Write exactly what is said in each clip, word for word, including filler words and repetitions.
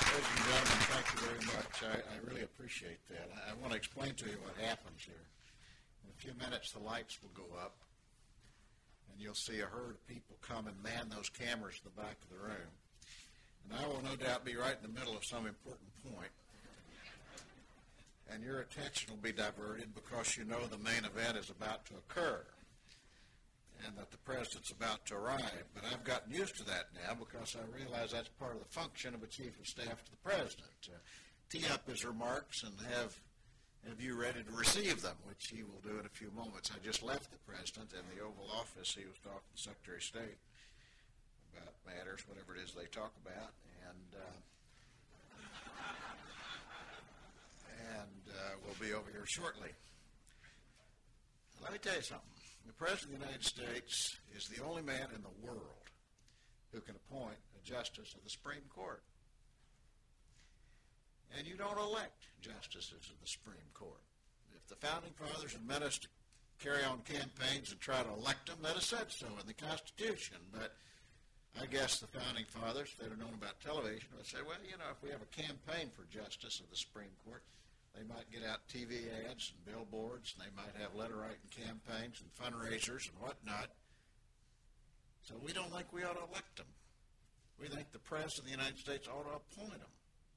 Ladies and gentlemen, thank you very much. I, I really appreciate that. I, I want to explain to you what happens here. In a few minutes, the lights will go up, and you'll see a herd of people come and man those cameras in the back of the room. And I will no doubt be right in the middle of some important point. And your attention will be diverted because you know the main event is about to occur and that the president's about to arrive. But I've gotten used to that now because I realize that's part of the function of a chief of staff to the president. Uh, tee up his remarks and have have you ready to receive them, which he will do in a few moments. I just left the president in the Oval Office. He was talking to the Secretary of State about matters, whatever it is they talk about, and uh, and uh, we'll be over here shortly. Let me tell you something. The President of the United States is the only man in the world who can appoint a justice of the Supreme Court. And you don't elect justices of the Supreme Court. If the Founding Fathers had meant us to carry on campaigns and try to elect them, they'd have said so in the Constitution. But I guess the Founding Fathers, if they'd have known about television, would say, well, you know, if we have a campaign for justice of the Supreme Court, they might get out T V ads and billboards, and they might have letter-writing campaigns and fundraisers and whatnot. So we don't think we ought to elect them. We think the President of the United States ought to appoint them.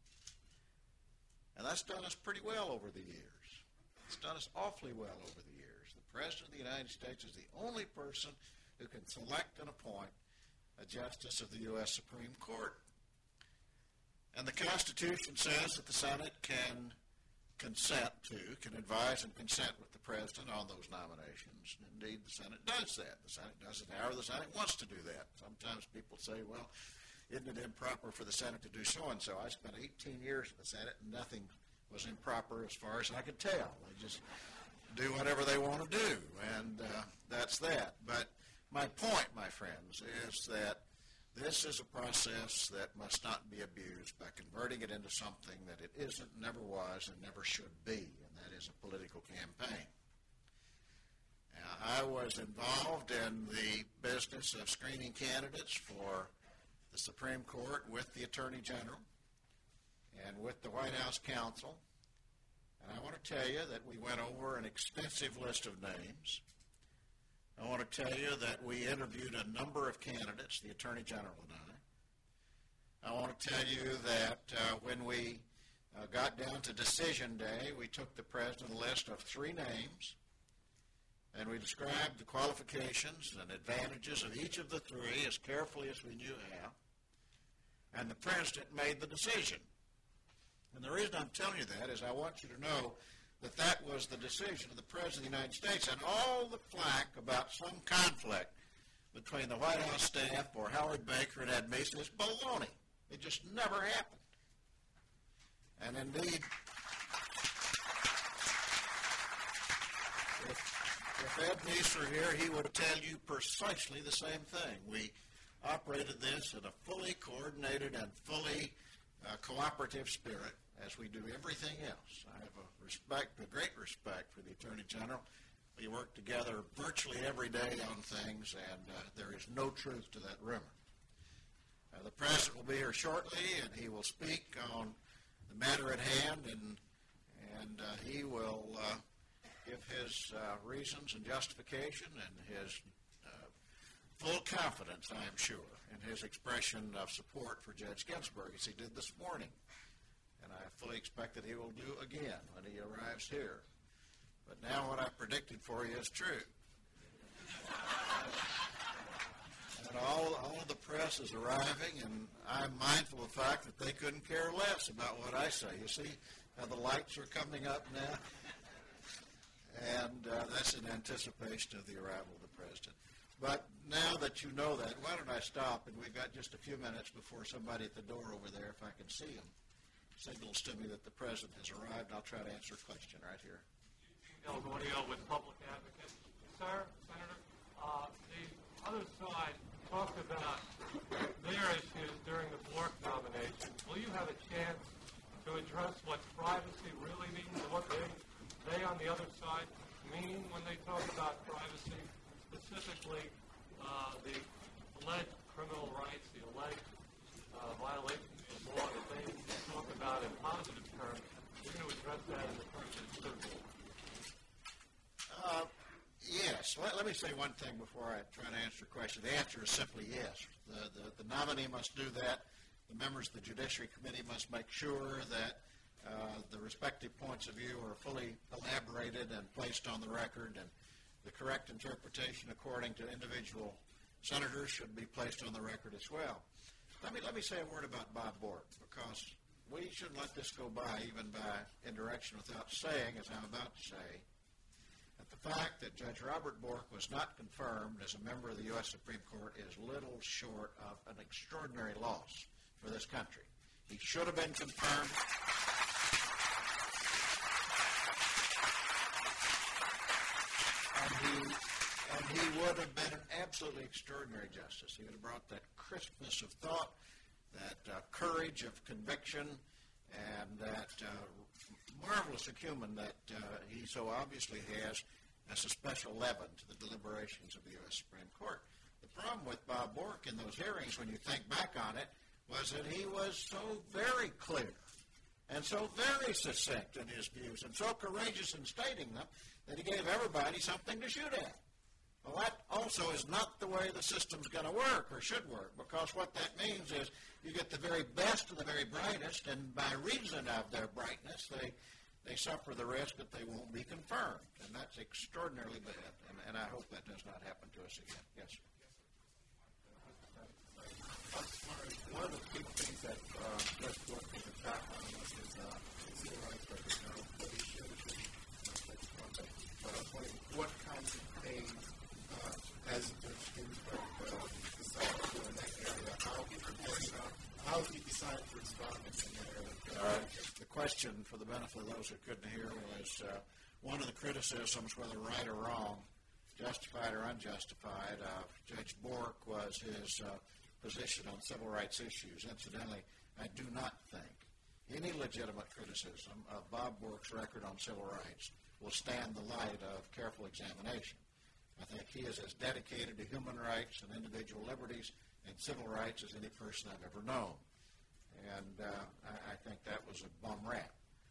And that's done us pretty well over the years. It's done us awfully well over the years. The President of the United States is the only person who can select and appoint a justice of the U S Supreme Court. And the Constitution says that the Senate can consent to, can advise and consent with the President on those nominations. Indeed, the Senate does that. The Senate does it however the Senate wants to do that. Sometimes people say, well, isn't it improper for the Senate to do so-and-so? I spent eighteen years in the Senate, and nothing was improper as far as I could tell. They just do whatever they want to do, and uh, that's that. But my point, my friends, is that this is a process that must not be abused by converting it into something that it isn't, never was, and never should be, and that is a political campaign. Now, I was involved in the business of screening candidates for the Supreme Court with the Attorney General and with the White House counsel, and I want to tell you that we went over an extensive list of names. I want to tell you that we interviewed a number of candidates, the Attorney General and I. I want to tell you that uh, when we uh, got down to decision day, we took the President a list of three names, and we described the qualifications and advantages of each of the three as carefully as we knew how, and the President made the decision. And the reason I'm telling you that is I want you to know that that was the decision of the President of the United States, and all the flack about some conflict between the White House staff or Howard Baker and Ed Meese is baloney. It just never happened. And indeed, if, if Ed Meese were here, he would tell you precisely the same thing. We operated this in a fully coordinated and fully uh, cooperative spirit, as we do everything else. I have a respect, a great respect for the Attorney General. We work together virtually every day on things, and uh, there is no truth to that rumor. Uh, the President will be here shortly, and he will speak on the matter at hand, and and uh, he will uh, give his uh, reasons and justification and his uh, full confidence, I am sure, in his expression of support for Judge Ginsburg, as he did this morning. And I fully expect that he will do again when he arrives here. But now what I predicted for you is true. And all, all of the press is arriving, and I'm mindful of the fact that they couldn't care less about what I say. You see how the lights are coming up now? And uh, that's in anticipation of the arrival of the President. But now that you know that, why don't I stop? And we've got just a few minutes before somebody at the door over there, if I can see him, signals to me that the President has arrived. I'll try to answer a question right here. Bill Gaudio with Public Advocate. Sir, Senator, uh, the other side talked about their issues during the Bork nomination. Will you have a chance to address what privacy really means and what they, they on the other side mean when they talk about privacy, specifically uh, the alleged criminal rights, the alleged uh, violations of law that they about in positive terms, you're going to address that in the person third board. Uh, yes. Let, let me say one thing before I try to answer your question. The answer is simply yes. The, the, the nominee must do that. The members of the Judiciary Committee must make sure that uh, the respective points of view are fully elaborated and placed on the record, and the correct interpretation according to individual senators should be placed on the record as well. Let me, let me say a word about Bob Bork, because we shouldn't let this go by, even by indirection, without saying, as I'm about to say, that the fact that Judge Robert Bork was not confirmed as a member of the U S Supreme Court is little short of an extraordinary loss for this country. He should have been confirmed. And he, and he would have been an absolutely extraordinary justice. He would have brought that crispness of thought, that uh, courage of conviction, and that uh, marvelous acumen that uh, he so obviously has as a special leaven to the deliberations of the U S Supreme Court. The problem with Bob Bork in those hearings, when you think back on it, was that he was so very clear and so very succinct in his views and so courageous in stating them that he gave everybody something to shoot at. Well, that also is not the way the system's going to work or should work, because what that means is you get the very best and the very brightest, and by reason of their brightness, they they suffer the risk that they won't be confirmed, and that's extraordinarily bad, and, and I hope that does not happen to us again. Yes, sir. One of the big things that uh, Judge Bork has been back on us is uh, civil rights records. Now, what he should have been, but I was wondering what kinds of things uh, as Judge Ginsburg uh, decided to do in that area, how he prepared, uh, how he decided to respond in that area. All right. The question, for the benefit of those who couldn't hear, was uh, one of the criticisms, whether right or wrong, justified or unjustified, of Judge Bork was his uh, position on civil rights issues. Incidentally, I do not think any legitimate criticism of Bob Bork's record on civil rights will stand the light of careful examination. I think he is as dedicated to human rights and individual liberties and civil rights as any person I've ever known. And uh, I, I think that was a bum rap.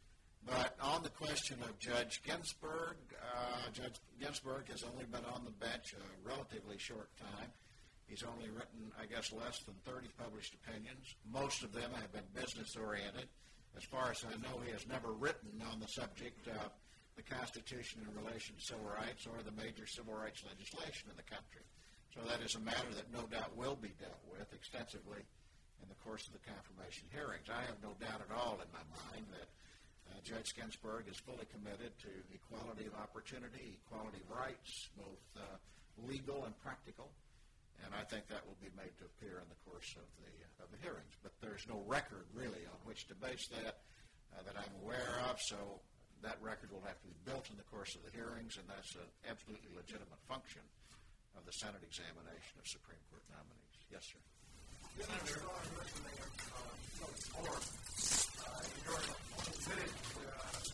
But on the question of Judge Ginsburg, uh, Judge Ginsburg has only been on the bench a relatively short time. He's only written, I guess, less than thirty published opinions. Most of them have been business-oriented. As far as I know, he has never written on the subject of the Constitution in relation to civil rights or the major civil rights legislation in the country. So that is a matter that no doubt will be dealt with extensively in the course of the confirmation hearings. I have no doubt at all in my mind that uh, Judge Ginsburg is fully committed to equality of opportunity, equality of rights, both uh, legal and practical. And I think that will be made to appear in the course of the of the hearings. But there's no record, really, on which to base that uh, that I'm aware of, so that record will have to be built in the course of the hearings, and that's an absolutely legitimate function of the Senate examination of Supreme Court nominees. Yes, sir. Senator, on your resume of uh, four, uh, you're admitted uh,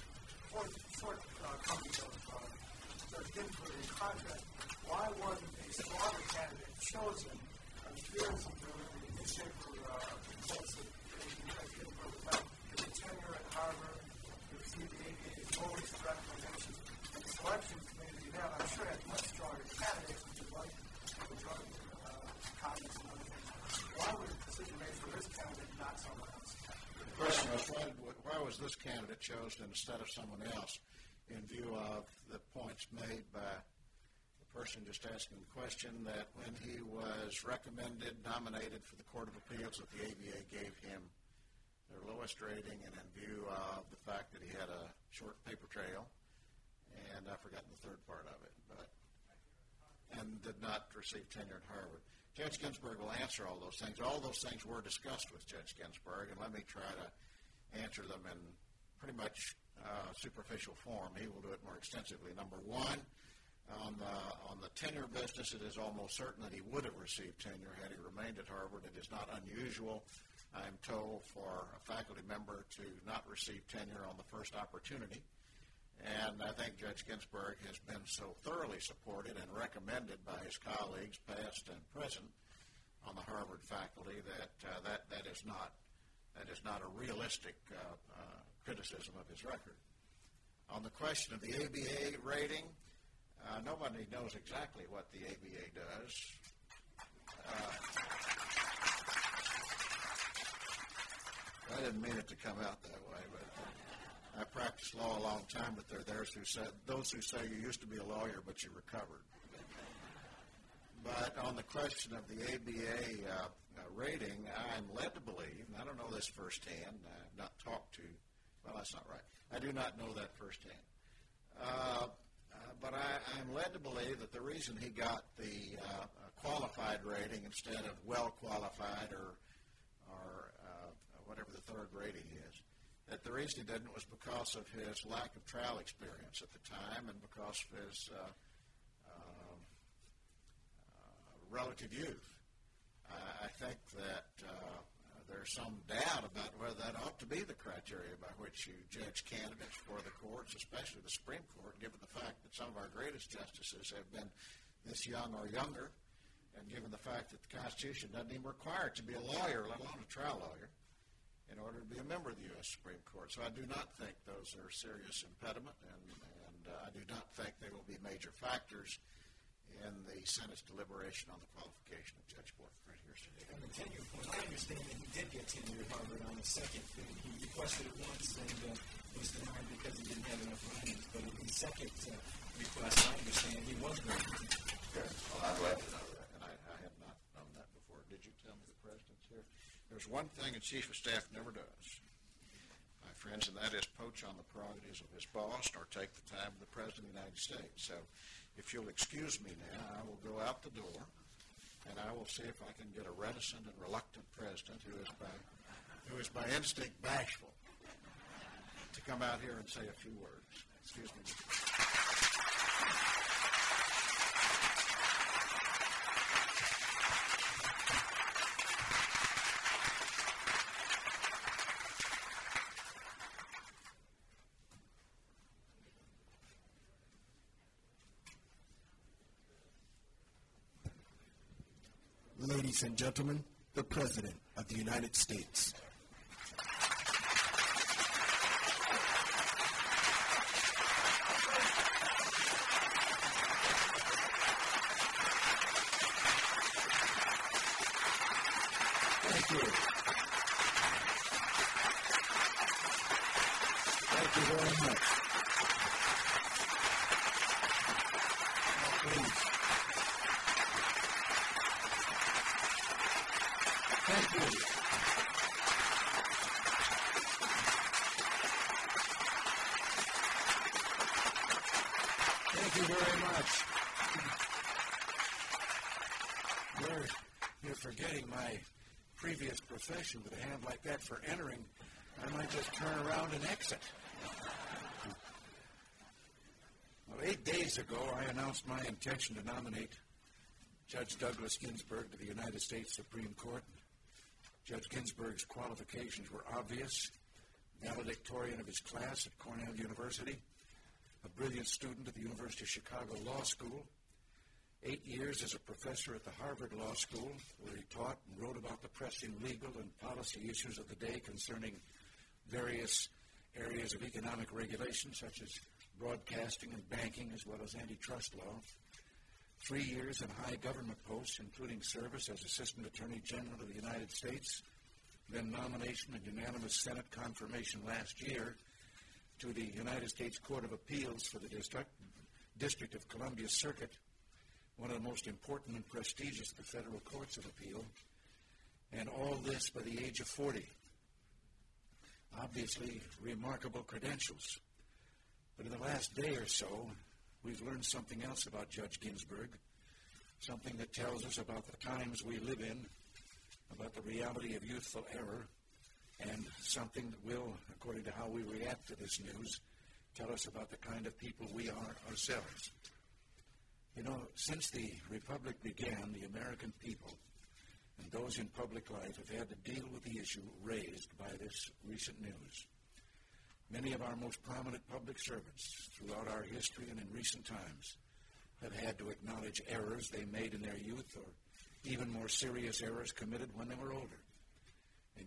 for short uh, company of uh, Judge Ginsburg in contract. Why wasn't a stronger candidate chosen? I'm curious if there was a newspaper uh, reports that Judge Ginsburg was out his tenure at Harvard, received the A B A's lowest recommendations, and the selection committee now, I'm sure, had much stronger candidates, which is like the drug uh, comments and other things. Why was the decision made for this candidate, not someone else? The question was, why, why was this candidate chosen instead of someone else, in view of the points made by the person just asking the question, that when he was recommended, nominated for the Court of Appeals, that the A B A gave him their lowest rating, and in view of the fact that he had a short paper trail, and I've forgotten the third part of it, but and did not receive tenure at Harvard. Judge Ginsburg will answer all those things. All those things were discussed with Judge Ginsburg, and let me try to answer them in pretty much uh, superficial form. He will do it more extensively. Number one, on the, on the tenure business, it is almost certain that he would have received tenure had he remained at Harvard. It is not unusual, I'm told, for a faculty member to not receive tenure on the first opportunity. And I think Judge Ginsburg has been so thoroughly supported and recommended by his colleagues, past and present, on the Harvard faculty that uh, that that is not that is not a realistic uh, uh, criticism of his record. On the question of the A B A rating, uh, nobody knows exactly what the A B A does. Uh, I didn't mean it to come out that way, but uh, I practiced law a long time, but there are those who said, those who say you used to be a lawyer, but you recovered. But on the question of the A B A uh, uh, rating, I'm led to believe, and I don't know this firsthand, I've not talked to, well, that's not right. I do not know that firsthand. Uh, uh, but I, I'm led to believe that the reason he got the uh, qualified rating instead of well-qualified or, or uh, whatever the third rating is, that the reason he didn't was because of his lack of trial experience at the time and because of his uh, uh, uh, relative youth. I, I think that uh, there's some doubt about whether that ought to be the criteria by which you judge candidates for the courts, especially the Supreme Court, given the fact that some of our greatest justices have been this young or younger, and given the fact that the Constitution doesn't even require it to be a lawyer, let alone a trial lawyer, in order to be a member of the U S Supreme Court. So I do not think those are a serious impediment, and, and uh, I do not think they will be major factors in the Senate's deliberation on the qualification of Judge Bork. Right here, sir. On the tenure point, I understand that he did get tenure at Harvard on the second. He requested it once and uh, was denied because he didn't have enough writings. But in the second uh, request, I understand he was granted. Good. Well, I'm glad to know that, and I, I had not known that before. Did you tell me the President's here? There's one thing a Chief of Staff never does, my friends, and that is poach on the prerogatives of his boss nor take the time of the President of the United States. So if you'll excuse me now, I will go out the door, and I will see if I can get a reticent and reluctant President who is by, who is by instinct bashful to come out here and say a few words. Excuse me. Ladies and gentlemen, the President of the United States. Thank you. Thank you very much. Please. Thank you. Thank you very much. You're, you're forgetting my previous profession with a hand like that for entering. I might just turn around and exit. Well, eight days ago, I announced my intention to nominate Judge Douglas Ginsburg to the United States Supreme Court. Judge Ginsburg's qualifications were obvious: valedictorian of his class at Cornell University, a brilliant student at the University of Chicago Law School, eight years as a professor at the Harvard Law School, where he taught and wrote about the pressing legal and policy issues of the day concerning various areas of economic regulation, such as broadcasting and banking, as well as antitrust law. Three years in high government posts, including service as Assistant Attorney General of the United States, then nomination and unanimous Senate confirmation last year to the United States Court of Appeals for the District, District of Columbia Circuit, one of the most important and prestigious of the federal courts of appeal, and all this by the age of forty. Obviously, remarkable credentials. But in the last day or so, we've learned something else about Judge Ginsburg, something that tells us about the times we live in, about the reality of youthful error, and something that will, according to how we react to this news, tell us about the kind of people we are ourselves. You know, since the Republic began, the American people and those in public life have had to deal with the issue raised by this recent news. Many of our most prominent public servants throughout our history and in recent times have had to acknowledge errors they made in their youth, or even more serious errors committed when they were older. And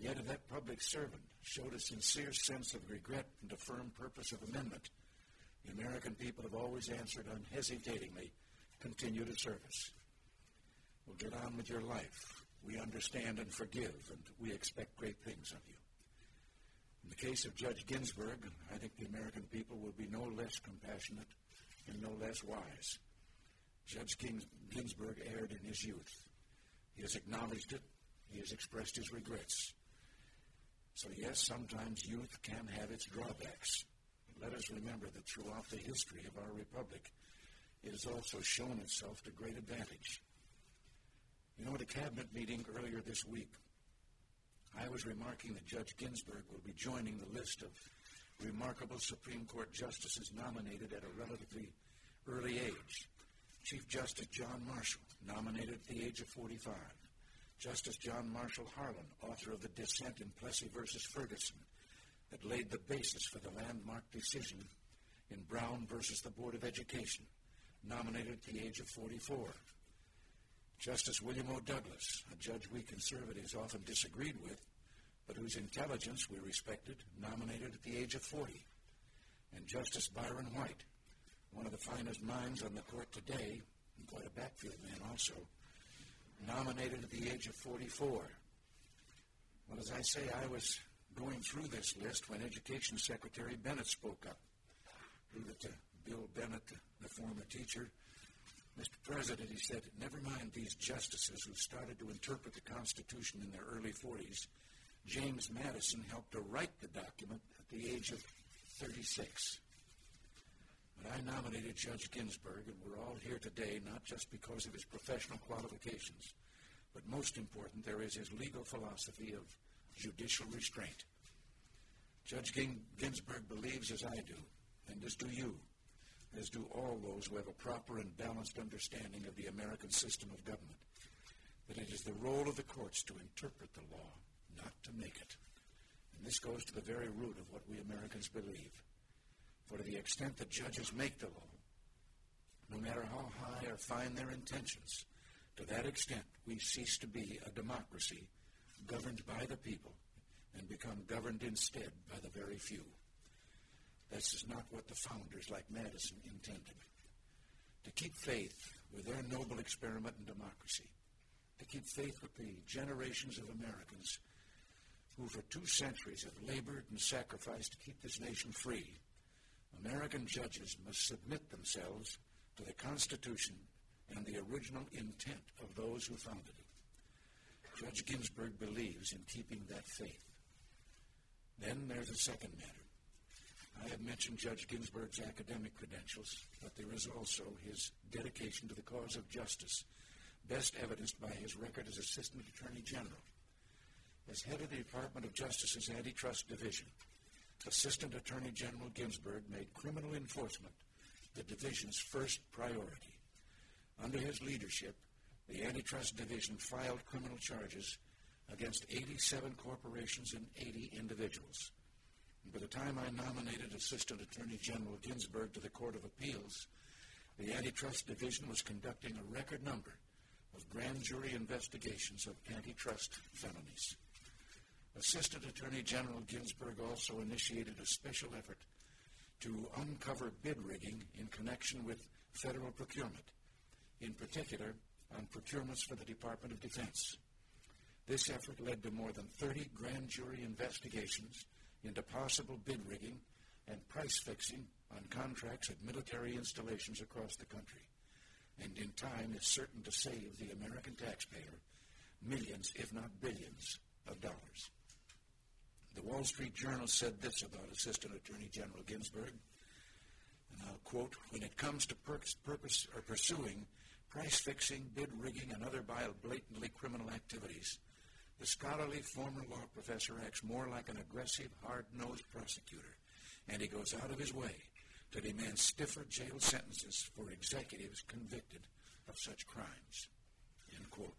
Yet if that public servant showed a sincere sense of regret and a firm purpose of amendment, the American people have always answered unhesitatingly, continue to service. Well, get on with your life. We understand and forgive, and we expect great things of you. In the case of Judge Ginsburg, I think the American people will be no less compassionate and no less wise. Judge Gins- Ginsburg erred in his youth. He has acknowledged it. He has expressed his regrets. So yes, sometimes youth can have its drawbacks. But let us remember that throughout the history of our republic, it has also shown itself to great advantage. You know, at a cabinet meeting earlier this week, I was remarking that Judge Ginsburg will be joining the list of remarkable Supreme Court justices nominated at a relatively early age. Chief Justice John Marshall, nominated at the age of forty-five. Justice John Marshall Harlan, author of the dissent in Plessy versus Ferguson that laid the basis for the landmark decision in Brown versus the Board of Education, nominated at the age of forty-four. Justice William O. Douglas, a judge we conservatives often disagreed with, but whose intelligence we respected, nominated at the age of forty. And Justice Byron White, one of the finest minds on the court today, and quite a backfield man also, nominated at the age of forty-four. Well, as I say, I was going through this list when Education Secretary Bennett spoke up. I believe that uh, Bill Bennett, the, the former teacher, Mister President, he said, never mind these justices who started to interpret the Constitution in their early forties. James Madison helped to write the document at the age of thirty-six. But I nominated Judge Ginsburg, and we're all here today not just because of his professional qualifications, but most important, there is his legal philosophy of judicial restraint. Judge Ginsburg believes, as I do, and as do you, as do all those who have a proper and balanced understanding of the American system of government, that it is the role of the courts to interpret the law, not to make it. And this goes to the very root of what we Americans believe. For to the extent that judges make the law, no matter how high or fine their intentions, to that extent we cease to be a democracy governed by the people and become governed instead by the very few. This is not what the founders like Madison intended. To keep faith with their noble experiment in democracy, to keep faith with the generations of Americans who for two centuries have labored and sacrificed to keep this nation free, American judges must submit themselves to the Constitution and the original intent of those who founded it. Judge Ginsburg believes in keeping that faith. Then there's a second matter. I have mentioned Judge Ginsburg's academic credentials, but there is also his dedication to the cause of justice, best evidenced by his record as Assistant Attorney General. As head of the Department of Justice's Antitrust Division, Assistant Attorney General Ginsburg made criminal enforcement the division's first priority. Under his leadership, the Antitrust Division filed criminal charges against eighty-seven corporations and eighty individuals. And by the time I nominated Assistant Attorney General Ginsburg to the Court of Appeals, the Antitrust Division was conducting a record number of grand jury investigations of antitrust felonies. Assistant Attorney General Ginsburg also initiated a special effort to uncover bid rigging in connection with federal procurement, in particular on procurements for the Department of Defense. This effort led to more than thirty grand jury investigations into possible bid rigging and price fixing on contracts at military installations across the country, and in time is certain to save the American taxpayer millions, if not billions, of dollars. The Wall Street Journal said this about Assistant Attorney General Ginsburg, and I'll quote, "When it comes to purpose, purpose or pursuing price fixing, bid rigging, and other blatantly criminal activities, the scholarly former law professor acts more like an aggressive, hard-nosed prosecutor, and he goes out of his way to demand stiffer jail sentences for executives convicted of such crimes." End quote.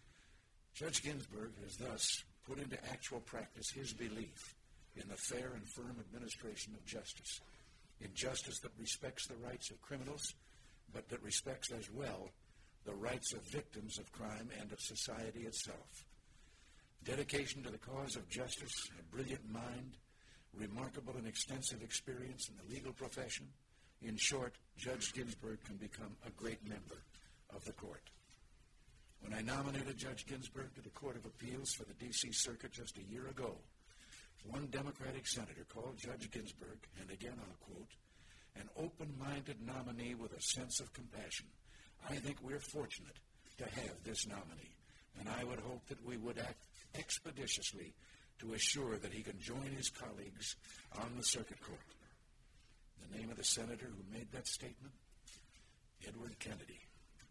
Judge Ginsburg has thus put into actual practice his belief in the fair and firm administration of justice, in justice that respects the rights of criminals, but that respects as well the rights of victims of crime and of society itself. dedication to the cause of justice, a brilliant mind, remarkable and extensive experience in the legal profession. In short, Judge Ginsburg can become a great member of the court. When I nominated Judge Ginsburg to the Court of Appeals for the D C Circuit just a year ago, one Democratic senator called Judge Ginsburg, and again I'll quote, an open-minded nominee with a sense of compassion. I think we're fortunate to have this nominee, and I would hope that we would act expeditiously to assure that he can join his colleagues on the circuit court. The name of the senator who made that statement? Edward Kennedy.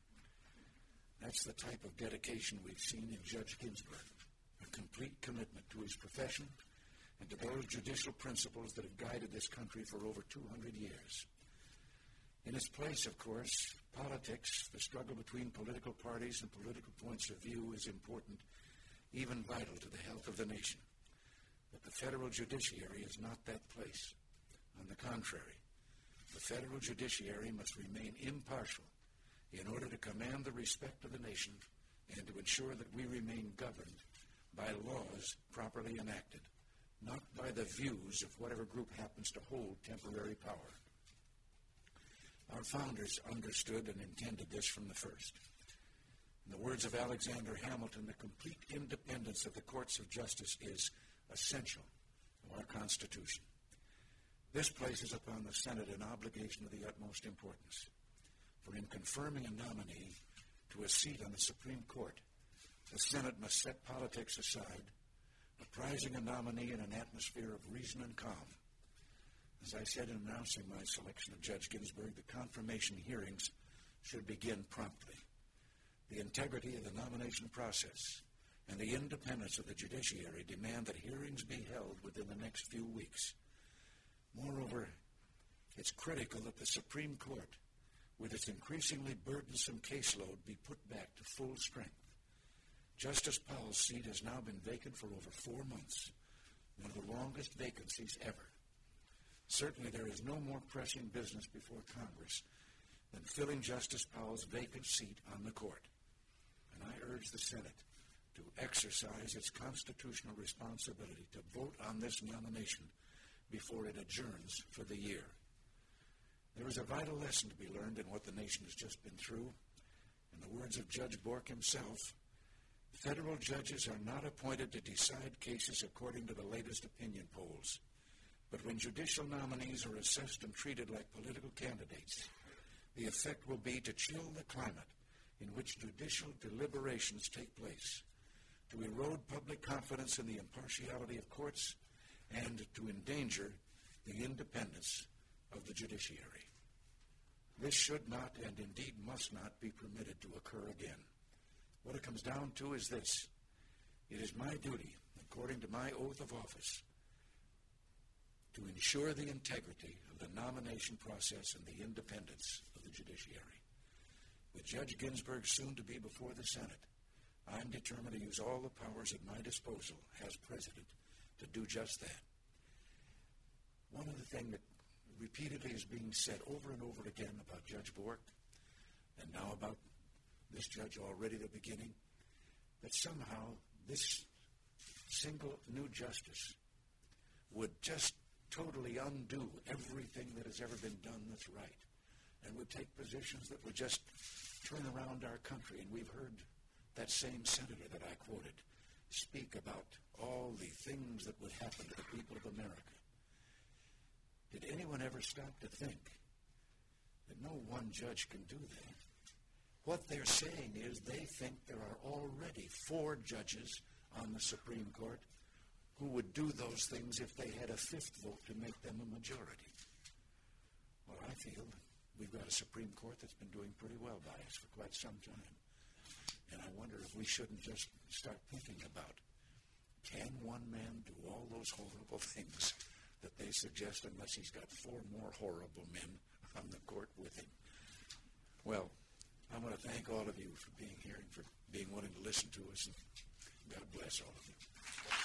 That's the type of dedication we've seen in Judge Ginsburg, a complete commitment to his profession and to those judicial principles that have guided this country for over two hundred years. In its place, of course, politics, the struggle between political parties and political points of view is important, even vital to the health of the nation. But the federal judiciary is not that place. On the contrary, the federal judiciary must remain impartial in order to command the respect of the nation and to ensure that we remain governed by laws properly enacted, not by the views of whatever group happens to hold temporary power. Our founders understood and intended this from the first. In the words of Alexander Hamilton, the complete independence of the courts of justice is essential to our Constitution. This places upon the Senate an obligation of the utmost importance. For in confirming a nominee to a seat on the Supreme Court, the Senate must set politics aside, apprising a nominee in an atmosphere of reason and calm. As I said in announcing my selection of Judge Ginsburg, the confirmation hearings should begin promptly. The integrity of the nomination process and the independence of the judiciary demand that hearings be held within the next few weeks. Moreover, it's critical that the Supreme Court, with its increasingly burdensome caseload, be put back to full strength. Justice Powell's seat has now been vacant for over four months, one of the longest vacancies ever. Certainly there is no more pressing business before Congress than filling Justice Powell's vacant seat on the court. And I urge the Senate to exercise its constitutional responsibility to vote on this nomination before it adjourns for the year. There is a vital lesson to be learned in what the nation has just been through. In the words of Judge Bork himself, federal judges are not appointed to decide cases according to the latest opinion polls. But when judicial nominees are assessed and treated like political candidates, the effect will be to chill the climate in which judicial deliberations take place, to erode public confidence in the impartiality of courts, and to endanger the independence of the judiciary. This should not and indeed must not be permitted to occur again. What it comes down to is this: it is my duty, according to my oath of office, to ensure the integrity of the nomination process and the independence of the judiciary. With Judge Ginsburg soon to be before the Senate, I'm determined to use all the powers at my disposal as president to do just that. One other thing that repeatedly is being said over and over again about Judge Bork, and now about this judge already at the beginning, that somehow this single new justice would just totally undo everything that has ever been done that's right, and would take positions that would just turn around our country. And we've heard that same senator that I quoted speak about all the things that would happen to the people of America. Did anyone ever stop to think that no one judge can do that? What they're saying is they think there are already four judges on the Supreme Court who would do those things if they had a fifth vote to make them a majority. Well, I feel we've got a Supreme Court that's been doing pretty well by us for quite some time. And I wonder if we shouldn't just start thinking about, can one man do all those horrible things that they suggest unless he's got four more horrible men on the court with him? Well, I want to thank all of you for being here and for being willing to listen to us, and God bless all of you.